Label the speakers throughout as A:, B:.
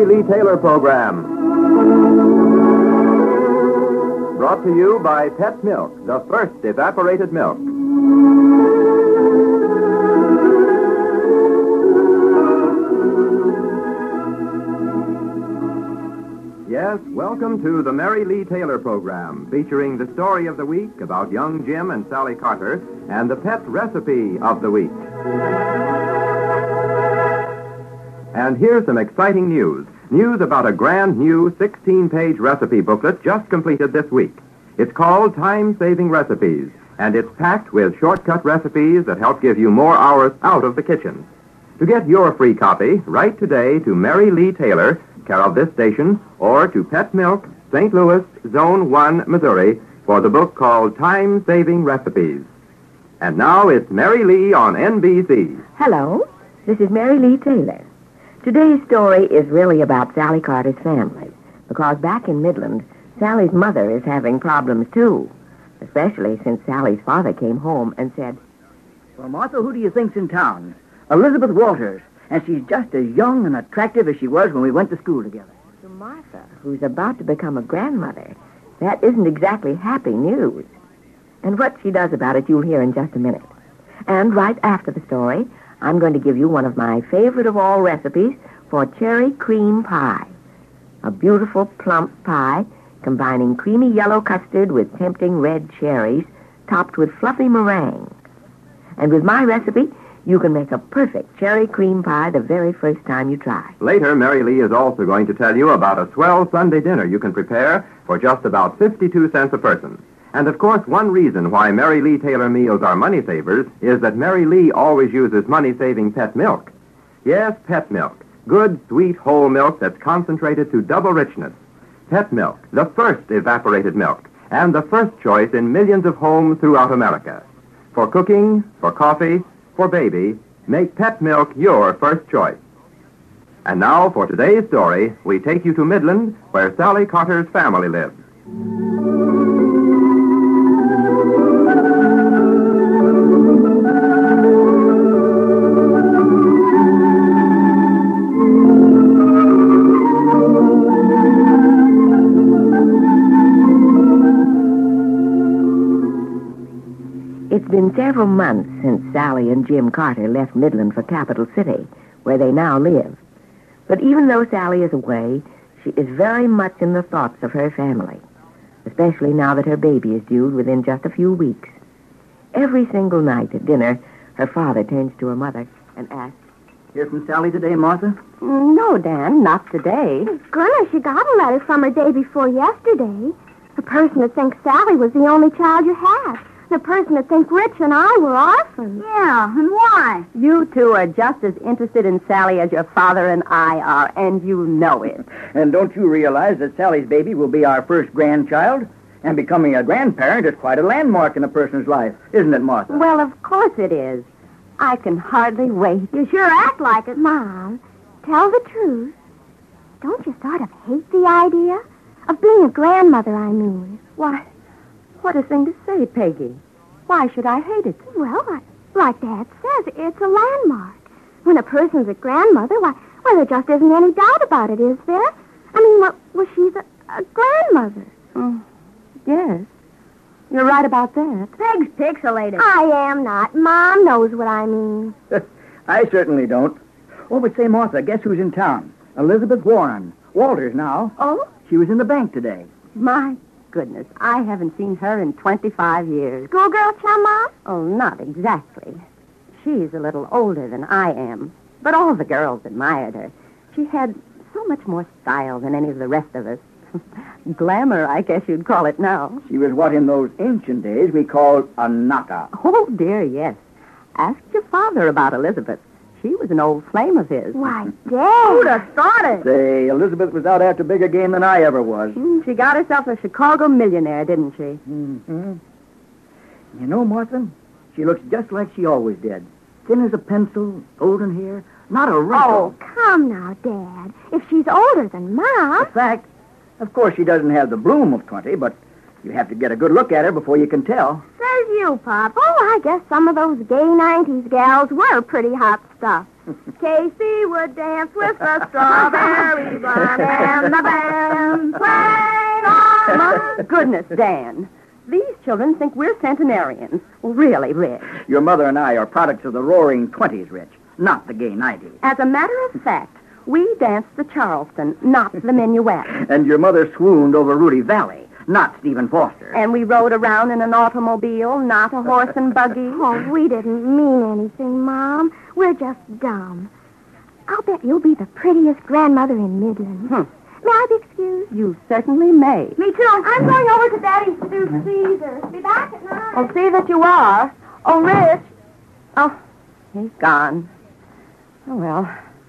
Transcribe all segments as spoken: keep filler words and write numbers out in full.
A: Mary Lee Taylor program. Brought to you by Pet Milk, the first evaporated milk. Yes, welcome to the Mary Lee Taylor program, featuring the story of the week about young Jim and Sally Carter and the pet recipe of the week. And here's some exciting news. News about a brand new sixteen-page recipe booklet just completed this week. It's called Time-Saving Recipes, and it's packed with shortcut recipes that help give you more hours out of the kitchen. To get your free copy, write today to Mary Lee Taylor, care of this station, or to Pet Milk, Saint Louis, Zone one, Missouri, for the book called Time-Saving Recipes. And now it's Mary Lee on N B C.
B: Hello, this is Mary Lee Taylor. Today's story is really about Sally Carter's family, because back in Midland, Sally's mother is having problems too, especially since Sally's father came home and said,
C: "Well, Martha, who do you think's in town? Elizabeth Walters. And she's just as young and attractive as she was when we went to school together."
B: To Martha, who's about to become a grandmother, that isn't exactly happy news. And what she does about it, you'll hear in just a minute. And right after the story, I'm going to give you one of my favorite of all recipes for cherry cream pie. A beautiful plump pie combining creamy yellow custard with tempting red cherries topped with fluffy meringue. And with my recipe, you can make a perfect cherry cream pie the very first time you try.
A: Later, Mary Lee is also going to tell you about a swell Sunday dinner you can prepare for just about fifty-two cents a person. And, of course, one reason why Mary Lee Taylor meals are money savers is that Mary Lee always uses money-saving pet milk. Yes, pet milk. Good, sweet, whole milk that's concentrated to double richness. Pet milk, the first evaporated milk, and the first choice in millions of homes throughout America. For cooking, for coffee, for baby, make pet milk your first choice. And now, for today's story, we take you to Midland, where Sally Carter's family lives.
B: It's been several months since Sally and Jim Carter left Midland for Capital City, where they now live. But even though Sally is away, she is very much in the thoughts of her family, especially now that her baby is due within just a few weeks. Every single night at dinner, her father turns to her mother and asks,
C: "Hear from Sally today, Martha?"
B: "No, Dan, not today."
D: Goodness, she got a letter from her day before yesterday. The person that thinks Sally was the only child you had. The person that thinks Rich and I were orphans.
E: Yeah, and why?
B: You two are just as interested in Sally as your father and I are, and you know it.
C: And don't you realize that Sally's baby will be our first grandchild? And becoming a grandparent is quite a landmark in a person's life, isn't it, Martha?
B: Well, of course it is. I can hardly wait.
D: You sure act like it. Mom, tell the truth. Don't you sort of hate the idea? Of being a grandmother, I mean.
B: Why, what a thing to say, Peggy. Why should I hate it?
D: Well, like, like Dad says, it's a landmark. When a person's a grandmother, why, well, there just isn't any doubt about it, is there? I mean, well, well she's a, a grandmother.
B: Mm, yes, you're right about that.
E: Peg's pixelated.
D: I am not. Mom knows what I mean.
C: I certainly don't. Oh, but say, Martha, guess who's in town? Elizabeth Warren. Walters now.
B: Oh?
C: She was in the bank today.
B: My goodness, I haven't seen her in twenty-five years.
D: Schoolgirl chum, Mom?
B: Oh, not exactly. She's a little older than I am, but all the girls admired her. She had so much more style than any of the rest of us. Glamour, I guess you'd call it now.
C: She was what in those ancient days we called a knocker.
B: Oh, dear, yes. Ask your father about Elizabeth. She was an old flame of his.
D: Why, Dad.
E: Who'd have thought it?
C: Say, Elizabeth was out after bigger game than I ever was.
B: Mm, she got herself a Chicago millionaire, didn't she?
C: Mm-hmm. You know, Martha, she looks just like she always did. Thin as a pencil, golden hair, not a wrinkle.
D: Oh, come now, Dad. If she's older than Mom.
C: A fact. Of course, she doesn't have the bloom of twenty, but You have to get a good look at her before you can tell.
D: Says you, Pop. Oh, I guess some of those gay nineties gals were pretty hot stuff. Casey would dance with the strawberry blonde and the band played on.
F: My goodness, Dan. These children think we're centenarians. Really, Rich.
C: Your mother and I are products of the roaring twenties, Rich, not the gay nineties.
F: As a matter of fact, we danced the Charleston, not the minuet.
C: And your mother swooned over Rudy Valley, not Stephen Foster.
F: And we rode around in an automobile, not a horse and buggy.
D: Oh, we didn't mean anything, Mom. We're just dumb. I'll bet you'll be the prettiest grandmother in Midland.
F: Hmm.
D: May I be excused?
F: You certainly may.
D: Me too. I'm going over to Daddy's to do Caesar. Be back at nine.
F: I'll see that you are. Oh, Rich. Oh, he's gone. Oh, well.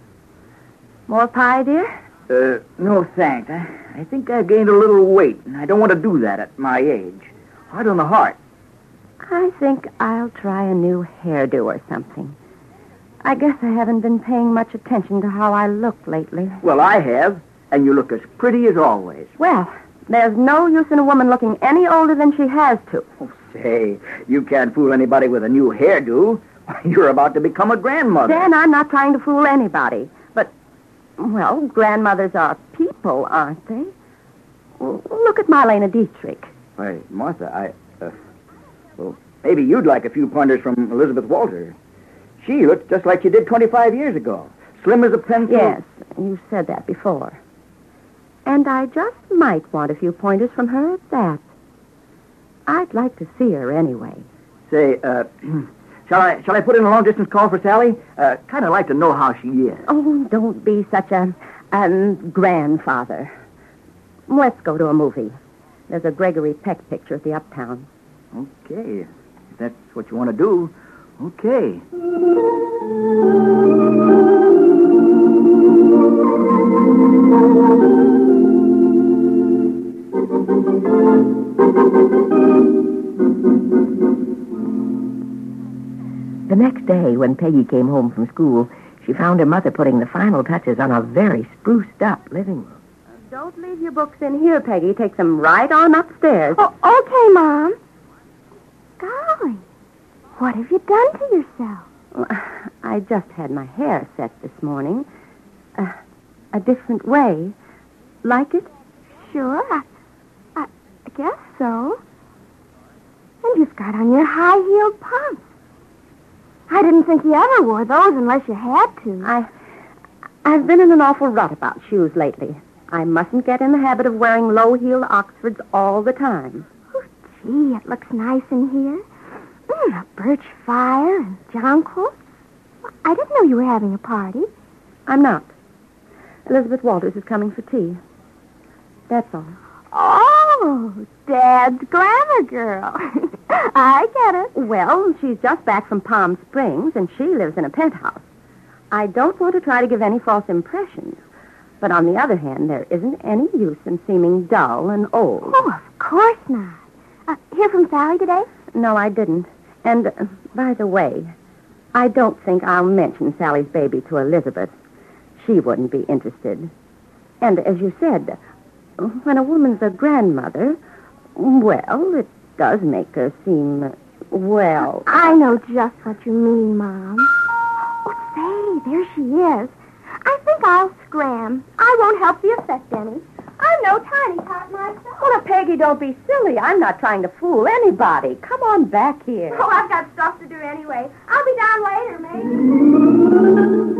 F: More pie, dear?
C: Uh, no, thanks. I, I think I gained a little weight, and I don't want to do that at my age. Hard on the heart.
F: I think I'll try a new hairdo or something. I guess I haven't been paying much attention to how I look lately.
C: Well, I have, and you look as pretty as always.
F: Well, there's no use in a woman looking any older than she has to.
C: Oh, say, you can't fool anybody with a new hairdo. You're about to become a grandmother.
F: Dan, I'm not trying to fool anybody. But, well, grandmothers are people, aren't they? Well, look at Marlena Dietrich.
C: Why, Martha, I... Uh, well, maybe you'd like a few pointers from Elizabeth Walter. She looks just like she did twenty-five years ago. Slim as a pencil.
F: Yes, you said that before. And I just might want a few pointers from her at that. I'd like to see her anyway.
C: Say, uh, shall I shall I put in a long-distance call for Sally? Uh, kind of like to know how she is.
F: Oh, don't be such a, a grandfather. Let's go to a movie. There's a Gregory Peck picture at the Uptown.
C: Okay, if that's what you want to do. Okay.
B: The next day, when Peggy came home from school, she found her mother putting the final touches on a very spruced-up living room.
F: Don't leave your books in here, Peggy. Take them right on upstairs.
D: Oh, okay, Mom. Golly, what have you done to yourself?
F: Well, I just had my hair set this morning. Uh, a different way. Like it?
D: Sure, I, I, I guess so. And you've got on your high-heeled pumps. I didn't think you ever wore those unless you had to.
F: I, I've been in an awful rut about shoes lately. I mustn't get in the habit of wearing low-heeled Oxfords all the time.
D: Oh, gee, it looks nice in here. Mm, a birch fire and jonquils. I didn't know you were having a party.
F: I'm not. Elizabeth Walters is coming for tea. That's all.
D: Oh, Dad's glamour girl. I get it.
F: Well, she's just back from Palm Springs, and she lives in a penthouse. I don't want to try to give any false impressions. But on the other hand, there isn't any use in seeming dull and old.
D: Oh, of course not. Uh, hear from Sally today?
F: No, I didn't. And, uh, by the way, I don't think I'll mention Sally's baby to Elizabeth. She wouldn't be interested. And as you said, when a woman's a grandmother, well, it does make her seem, well...
D: I know just what you mean, Mom. Oh, say, there she is. I think I'll scram. I won't help the effect any. I'm no tiny tot myself.
F: Well, now, Peggy, don't be silly. I'm not trying to fool anybody. Come on back here.
D: Oh, I've got stuff to do anyway. I'll be down later, maybe.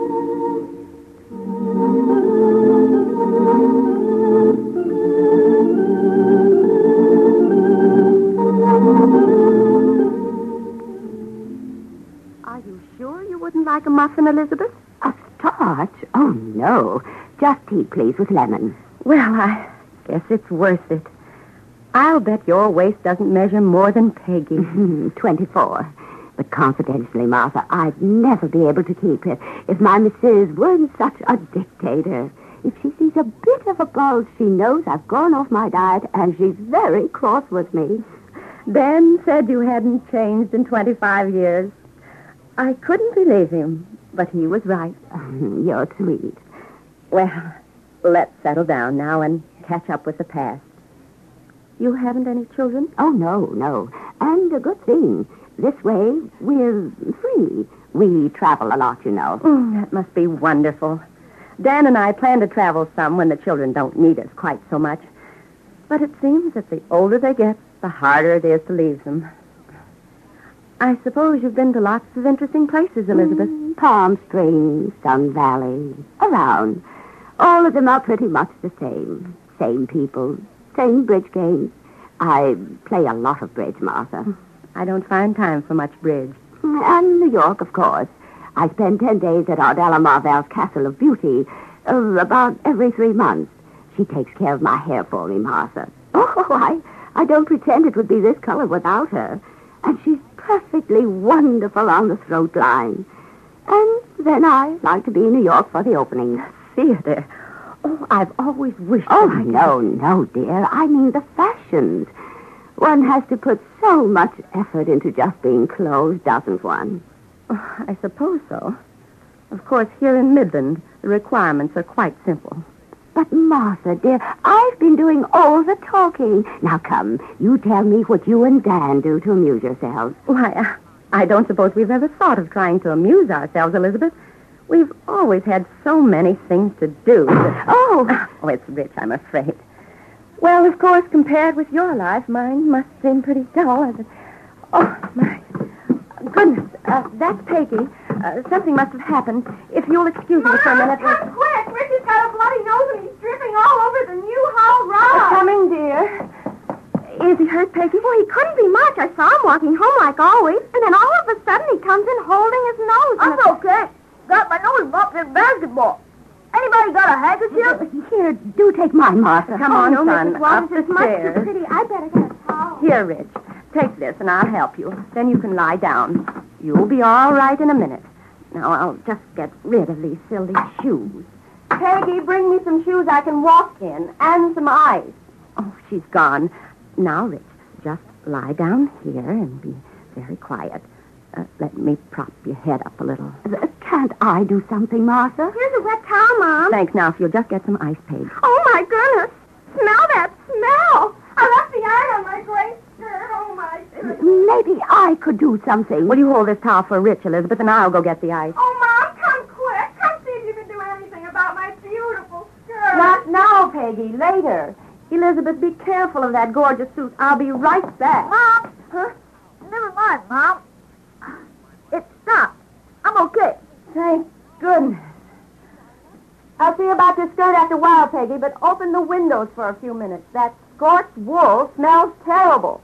F: Are you sure you wouldn't like a muffin, Elizabeth?
E: A starch? Oh, no. Just tea, please, with lemon.
F: Well, I guess it's worth it. I'll bet your waist doesn't measure more than Peggy.
E: Twenty-four. But confidentially, Martha, I'd never be able to keep it if my missus weren't such a dictator. If she sees a bit of a bulge, she knows I've gone off my diet, and she's very cross with me.
F: Ben said you hadn't changed in twenty-five years. I couldn't believe him, but he was right.
E: You're sweet.
F: Well, let's settle down now and catch up with the past. You haven't any children?
E: Oh, no, no. And a good thing. This way, we're free. We travel a lot, you know.
F: Mm, that must be wonderful. Dan and I plan to travel some when the children don't need us quite so much. But it seems that the older they get, the harder it is to leave them. I suppose you've been to lots of interesting places, Elizabeth.
E: Mm, Palm Springs, Sun Valley, around. All of them are pretty much the same. Same people, same bridge games. I play a lot of bridge, Martha.
F: I don't find time for much bridge.
E: And New York, of course. I spend ten days at Ardella Marvell's Castle of Beauty, uh, about every three months. She takes care of my hair for me, Martha. Oh, I, I don't pretend it would be this color without her. And she's perfectly wonderful on the throat line. And then I like to be in New York for the opening.
F: Theater. Oh, I've always wished...
E: Oh,
F: that I knew.
E: no, no, dear. I mean the fashions. One has to put so much effort into just being clothes, doesn't one?
F: Oh, I suppose so. Of course, here in Midland, the requirements are quite simple.
E: But, Martha, dear, I've been doing all the talking. Now, come, you tell me what you and Dan do to amuse yourselves.
F: Why, uh, I don't suppose we've ever thought of trying to amuse ourselves, Elizabeth. We've always had so many things to do. That...
E: Oh!
F: Oh, it's rich, I'm afraid. Well, of course, compared with your life, mine must seem pretty dull. As it... Oh, my goodness. Uh, that's Peggy. Uh, something must have happened. If you'll excuse me for a minute.
D: Come quick! Richard's got a bloody nose and he's dripping all over the Newhall
F: Uh,
D: Road.
F: coming, dear. Is he hurt, Peggy?
D: Well, he couldn't be much. I saw him walking home like always, and then all of a sudden he comes in holding his nose. I'm okay. Got my nose bumped in basketball. Anybody got a handkerchief?
E: Here, do take mine, Martha.
F: Come on,
D: no,
F: son.
D: Missus Waters,
F: Up the
D: it's much too
F: stairs.
D: pretty. I better get a towel.
F: Here, Rich. Take this, and I'll help you. Then you can lie down. You'll be all right in a minute. Now, I'll just get rid of these silly shoes. Peggy, bring me some shoes I can walk in, and some ice. Oh, she's gone. Now, Rich, just lie down here and be very quiet. Uh, let me prop your head up a little.
E: Uh, Can't I do something, Martha?
D: Here's a wet towel, Mom.
F: Thanks. Now, if you'll just get some ice, Paige.
D: Oh, my goodness. Smell that smell. I left the iron on my gray skirt. Oh, my goodness.
E: Maybe I could do something.
F: Will you hold this towel for Rich, Elizabeth, and I'll go get the ice.
D: Oh, Mom, come quick. Come see if you can do anything about my beautiful skirt.
F: Not now, Peggy. Later. Elizabeth, be careful of that gorgeous suit. I'll be right back.
D: Mom.
F: Huh?
D: Never mind, Mom. It stopped. I'm okay.
F: Thank goodness. I'll see about your skirt after a while, Peggy, but open the windows for a few minutes. That scorched wool smells terrible.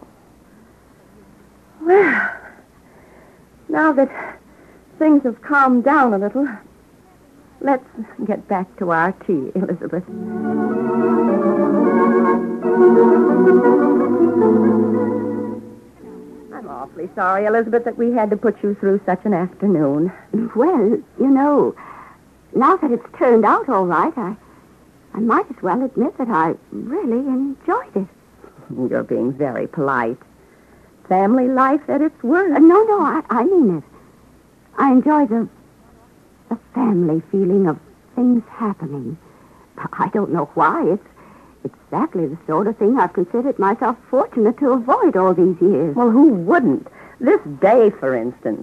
F: Well, now that things have calmed down a little, let's get back to our tea, Elizabeth. I'm awfully sorry, Elizabeth, that we had to put you through such an afternoon.
E: Well, you know, now that it's turned out all right, I, I might as well admit that I really enjoyed it.
F: You're being very polite. Family life at its worst.
E: Uh, no, no, I, I mean it. I enjoy the, the family feeling of things happening. I don't know why. It's exactly the sort of thing I've considered myself fortunate to avoid all these years.
F: Well, who wouldn't? This day, for instance.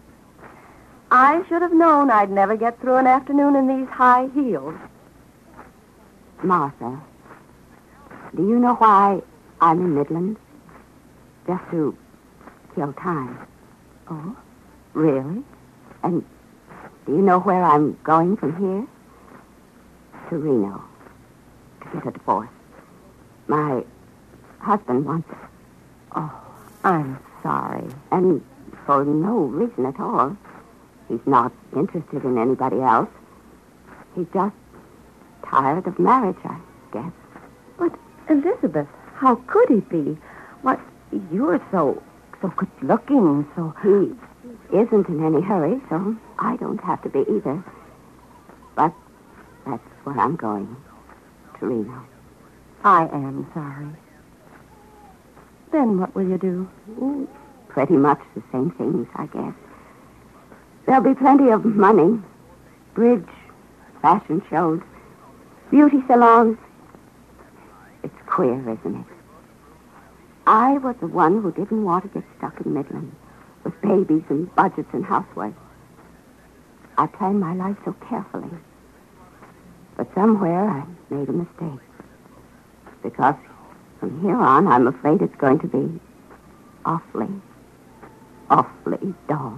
F: I should have known I'd never get through an afternoon in these high heels.
E: Martha, do you know why I'm in Midland? Just to kill time.
F: Oh, really?
E: And do you know where I'm going from here? To Reno. To get a divorce. My husband wants it.
F: Oh, I'm sorry.
E: And for no reason at all. He's not interested in anybody else. He's just tired of marriage, I guess.
F: But, Elizabeth, how could he be? What, you're so, so good-looking, so...
E: He isn't in any hurry, so I don't have to be either. But that's where I'm going. To Reno.
F: I am sorry. Then what will you do?
E: Mm, pretty much the same things, I guess. There'll be plenty of money. Bridge, fashion shows, beauty salons. It's queer, isn't it? I was the one who didn't want to get stuck in Midland with babies and budgets and housework. I planned my life so carefully. But somewhere I made a mistake. Because from here on, I'm afraid it's going to be awfully, awfully dull.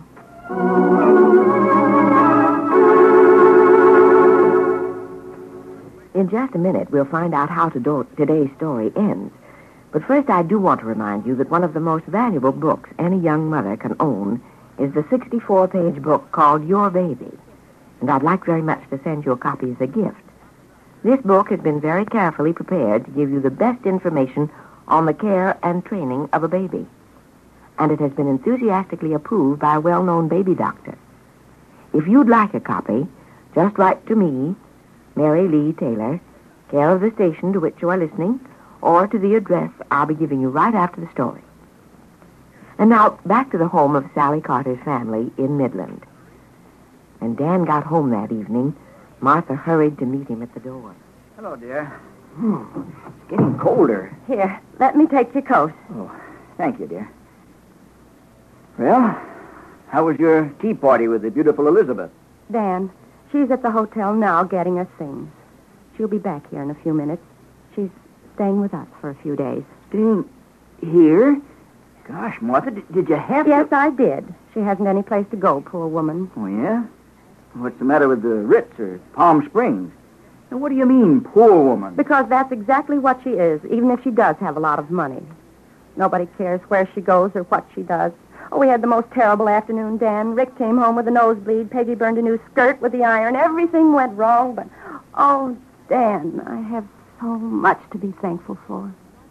B: In just a minute, we'll find out how to do- today's story ends. But first, I do want to remind you that one of the most valuable books any young mother can own is the sixty-four page book called Your Baby. And I'd like very much to send you a copy as a gift. This book has been very carefully prepared to give you the best information on the care and training of a baby. And it has been enthusiastically approved by a well-known baby doctor. If you'd like a copy, just write to me, Mary Lee Taylor, care of the station to which you are listening, or to the address I'll be giving you right after the story. And now, back to the home of Sally Carter's family in Midland. When Dan got home that evening, Martha hurried to meet him at the door.
C: Hello, dear. Hmm. It's getting colder.
F: Here, let me take your coat.
C: Oh, thank you, dear. Well, how was your tea party with the beautiful Elizabeth?
F: Dan, she's at the hotel now getting her things. She'll be back here in a few minutes. She's staying with us for a few days.
C: Staying here? Gosh, Martha, did, did you have
F: Yes,
C: to...
F: I did. She hasn't any place to go, poor woman.
C: Oh, yeah? What's the matter with the Ritz or Palm Springs? Now, what do you mean, poor woman?
F: Because that's exactly what she is, even if she does have a lot of money. Nobody cares where she goes or what she does. Oh, we had the most terrible afternoon, Dan. Rick came home with a nosebleed. Peggy burned a new skirt with the iron. Everything went wrong, but... Oh, Dan, I have so much to be thankful for.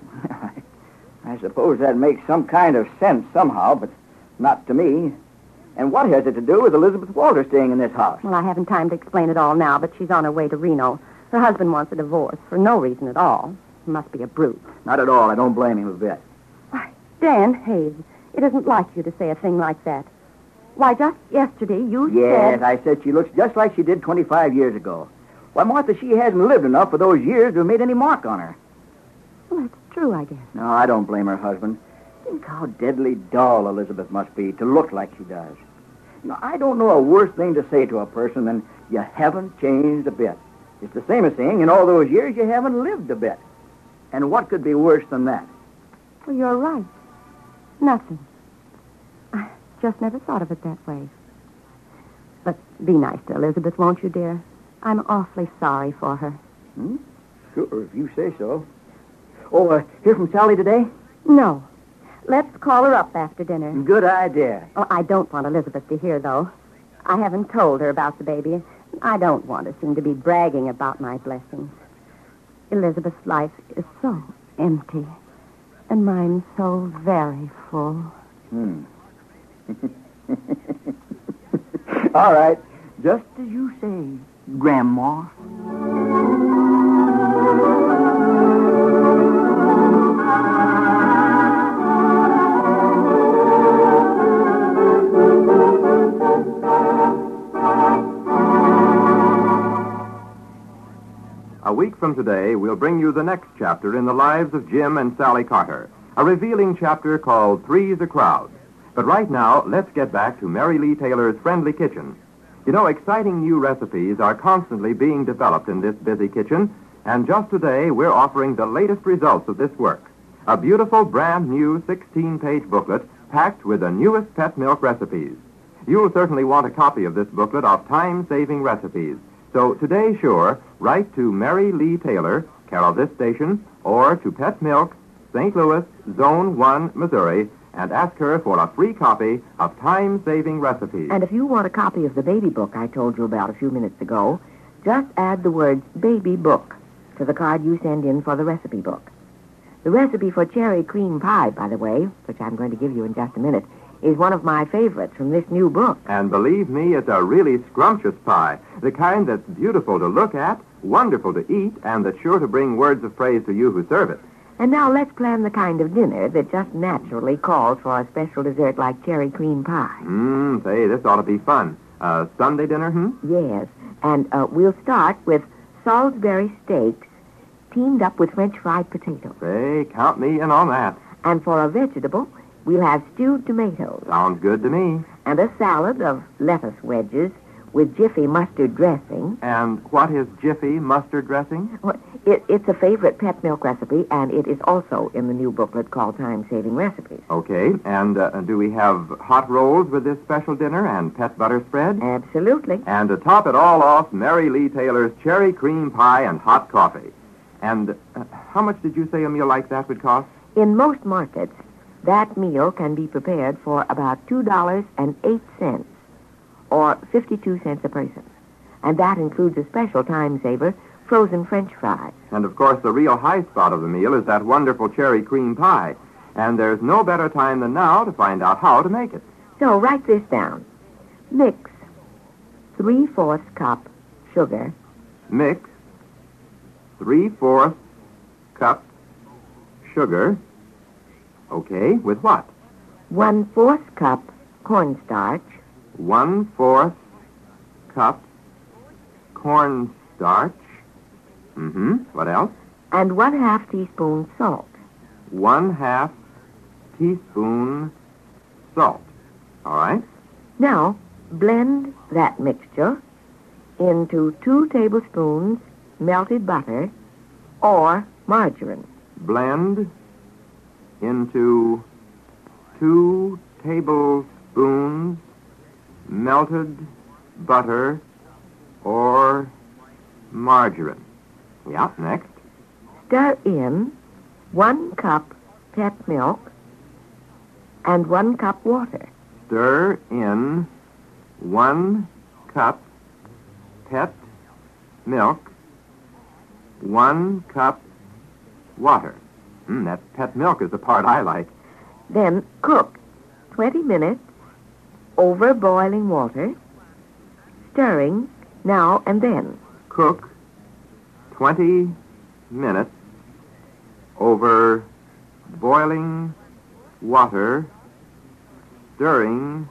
C: I suppose that makes some kind of sense somehow, but not to me. And what has it to do with Elizabeth Walter staying in this house?
F: Well, I haven't time to explain it all now, but she's on her way to Reno. Her husband wants a divorce for no reason at all. He must be a brute.
C: Not at all. I don't blame him a bit.
F: Why, Dan Hayes, it isn't like you to say a thing like that. Why, just yesterday you
C: Yes,
F: said...
C: I said she looks just like she did twenty-five years ago. Why, Martha, she hasn't lived enough for those years to have made any mark on her.
F: Well, that's true, I guess.
C: No, I don't blame her husband. Think how deadly dull Elizabeth must be to look like she does. Now, I don't know a worse thing to say to a person than you haven't changed a bit. It's the same as saying in all those years you haven't lived a bit. And what could be worse than that?
F: Well, you're right. Nothing. I just never thought of it that way. But be nice to Elizabeth, won't you, dear? I'm awfully sorry for her.
C: Hmm? Sure, if you say so. Oh, uh, hear from Sally today?
F: No. Let's call her up after dinner.
C: Good idea.
F: Oh, I don't want Elizabeth to hear, though. I haven't told her about the baby. I don't want to seem to be bragging about my blessings. Elizabeth's life is so empty, and mine so very full.
C: Hmm. All right. Just as you say, Grandma.
A: A week from today, we'll bring you the next chapter in the lives of Jim and Sally Carter, a revealing chapter called Three's a Crowd. But right now, let's get back to Mary Lee Taylor's Friendly Kitchen. You know, exciting new recipes are constantly being developed in this busy kitchen, and just today, we're offering the latest results of this work. A beautiful, brand new sixteen page booklet packed with the newest pet milk recipes. You'll certainly want a copy of this booklet of time-saving recipes. So today, sure, write to Mary Lee Taylor, care of this station, or to Pet Milk, Saint Louis, Zone one, Missouri, and ask her for a free copy of time-saving recipes.
B: And if you want a copy of the baby book I told you about a few minutes ago, just add the words baby book to the card you send in for the recipe book. The recipe for cherry cream pie, by the way, which I'm going to give you in just a minute, is one of my favorites from this new book.
A: And believe me, it's a really scrumptious pie, the kind that's beautiful to look at, wonderful to eat, and that's sure to bring words of praise to you who serve it.
B: And now let's plan the kind of dinner that just naturally calls for a special dessert like cherry cream pie.
A: Mmm, say, this ought to be fun. A Sunday dinner, hmm?
B: Yes, and uh, we'll start with Salisbury steaks teamed up with French fried potatoes.
A: Say, count me in on that.
B: And for a vegetable, we'll have stewed tomatoes
A: Sounds good to me.
B: and a salad of lettuce wedges with Jiffy mustard dressing.
A: And what is Jiffy mustard dressing?
B: Well, It, it's a favorite pet milk recipe, and it is also in the new booklet called Time-Saving Recipes.
A: Okay. And uh, do we have hot rolls with this special dinner and pet butter spread?
B: Absolutely.
A: And to top it all off, Mary Lee Taylor's cherry cream pie and hot coffee. And uh, how much did you say a meal like that would cost?
B: In most markets, that meal can be prepared for about two dollars and eight cents, or fifty-two cents a person. And that includes a special time-saver, frozen French fries.
A: And, of course, the real high spot of the meal is that wonderful cherry cream pie. And there's no better time than now to find out how to make it.
B: So write this down. Mix three-fourths cup sugar,
A: Mix three-fourths cup sugar. Okay, with what?
B: one-fourth cup cornstarch,
A: One-fourth cup cornstarch. Mm-hmm. What else?
B: and one-half teaspoon salt.
A: One-half teaspoon salt. All right?
B: Now, blend that mixture into two tablespoons melted butter or margarine.
A: Blend into two tablespoons melted butter or margarine. Yeah, next.
B: Stir in one cup pet milk and one cup water.
A: Stir in one cup pet milk, one cup water. Mm, that pet milk is the part I like.
B: Then cook twenty minutes over boiling water, stirring now and then.
A: Cook twenty minutes over boiling water, stirring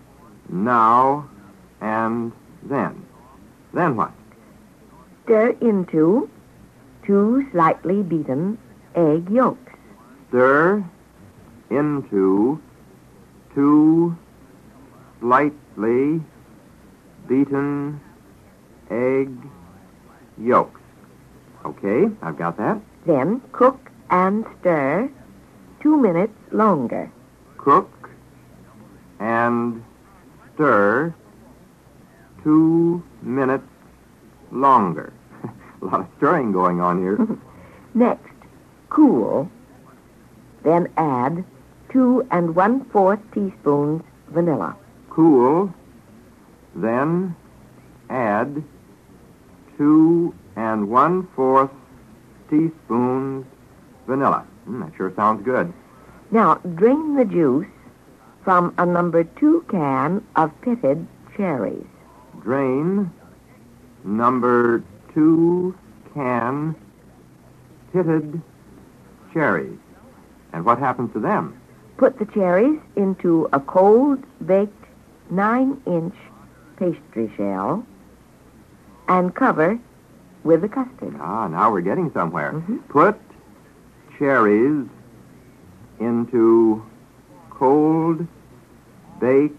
A: now and then. Then what?
B: Stir into two slightly beaten egg yolks.
A: Stir into two slightly beaten egg yolks. Okay, I've got that.
B: Then cook and stir two minutes longer.
A: Cook and stir two minutes longer. A lot of stirring going on here.
B: Next, cool. Then add two and one-fourth teaspoons vanilla.
A: Cool. Then add two and one-fourth teaspoons vanilla. Mm, that sure sounds good.
B: Now, drain the juice from a number two can of pitted cherries.
A: Drain number two can pitted cherries. And what happens to them?
B: Put the cherries into a cold baked nine-inch pastry shell and cover with the custard.
A: Ah, now we're getting somewhere.
B: Mhm.
A: Put cherries into cold baked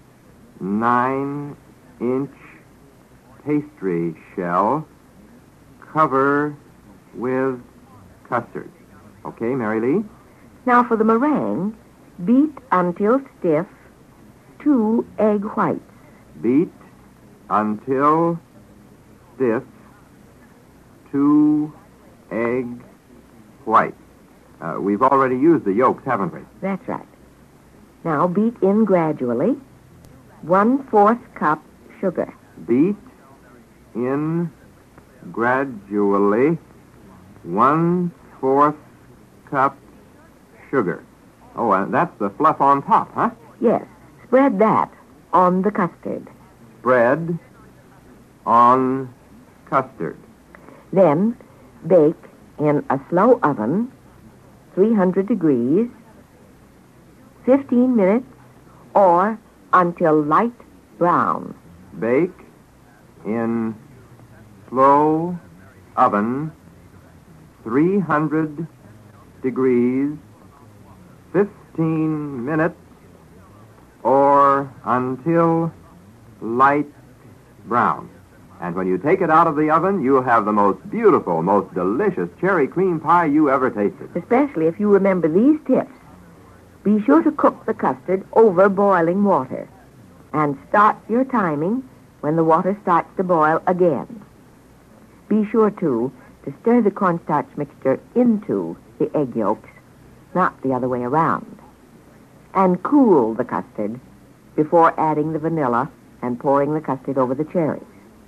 A: nine-inch pastry shell. Cover with custard. Okay, Mary Lee?
B: Now for the meringue, beat until stiff two egg whites.
A: Beat until stiff two egg whites. Uh, we've already used the yolks, haven't we?
B: That's right. Now beat in gradually one-fourth cup sugar.
A: Beat in gradually one-fourth cup sugar. Oh, uh, that's the fluff on top, huh?
B: Yes, spread that on the custard.
A: Spread on custard.
B: Then bake in a slow oven, three hundred degrees, fifteen minutes, or until light brown.
A: Bake in slow oven, three hundred degrees, fifteen minutes or until light brown. And when you take it out of the oven, you'll have the most beautiful, most delicious cherry cream pie you ever tasted.
B: Especially if you remember these tips. Be sure to cook the custard over boiling water. And start your timing when the water starts to boil again. Be sure, too, to stir the cornstarch mixture into the egg yolks, not the other way around. And cool the custard before adding the vanilla and pouring the custard over the cherries.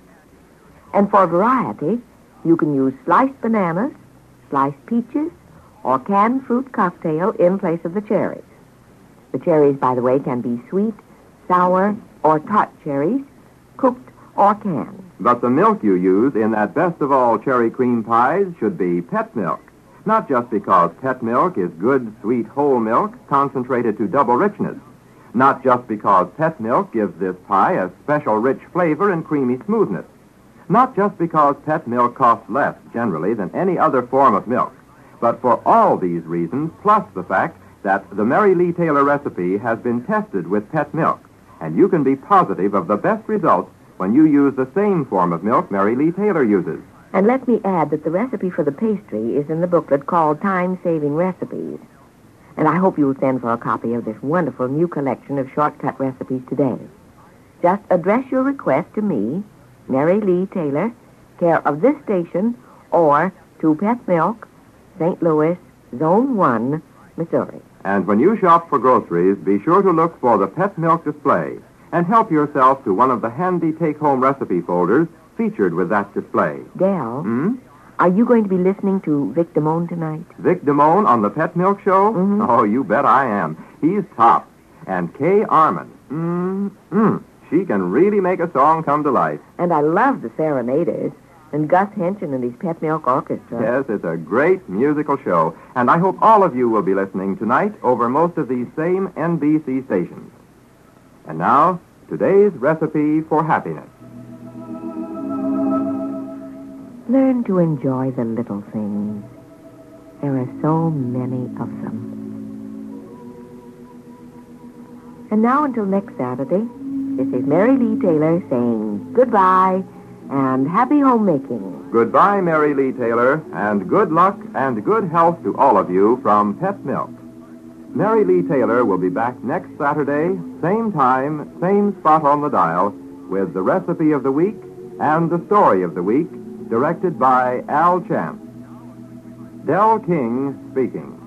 B: And for variety, you can use sliced bananas, sliced peaches, or canned fruit cocktail in place of the cherries. The cherries, by the way, can be sweet, sour, or tart cherries, cooked or canned.
A: But the milk you use in that best of all cherry cream pies should be pet milk. Not just because pet milk is good, sweet, whole milk concentrated to double richness. Not just because pet milk gives this pie a special rich flavor and creamy smoothness. Not just because pet milk costs less, generally, than any other form of milk. But for all these reasons, plus the fact that the Mary Lee Taylor recipe has been tested with pet milk. And you can be positive of the best results when you use the same form of milk Mary Lee Taylor uses.
B: And let me add that the recipe for the pastry is in the booklet called Time-Saving Recipes. And I hope you'll send for a copy of this wonderful new collection of shortcut recipes today. Just address your request to me, Mary Lee Taylor, care of this station, or to Pet Milk, Saint Louis, Zone one, Missouri.
A: And when you shop for groceries, be sure to look for the pet milk display and help yourself to one of the handy take-home recipe folders featured with that display.
B: Del,
A: Hmm?
B: are you going to be listening to Vic Damone tonight?
A: Vic Damone on the Pet Milk Show?
B: Mhm.
A: Oh, you bet I am. He's top. And Kay Arman. Mm-mm. She can really make a song come to life.
B: And I love the Serenaders and Gus Henson and his Pet Milk Orchestra.
A: Yes, it's a great musical show. And I hope all of you will be listening tonight over most of these same N B C stations. And now, today's recipe for happiness.
B: Learn to enjoy the little things. There are so many of them. And now until next Saturday, this is Mary Lee Taylor saying goodbye and happy homemaking.
A: Goodbye, Mary Lee Taylor, and good luck and good health to all of you from Pet Milk. Mary Lee Taylor will be back next Saturday, same time, same spot on the dial, with the recipe of the week and the story of the week, directed by Al Chance. Del King speaking.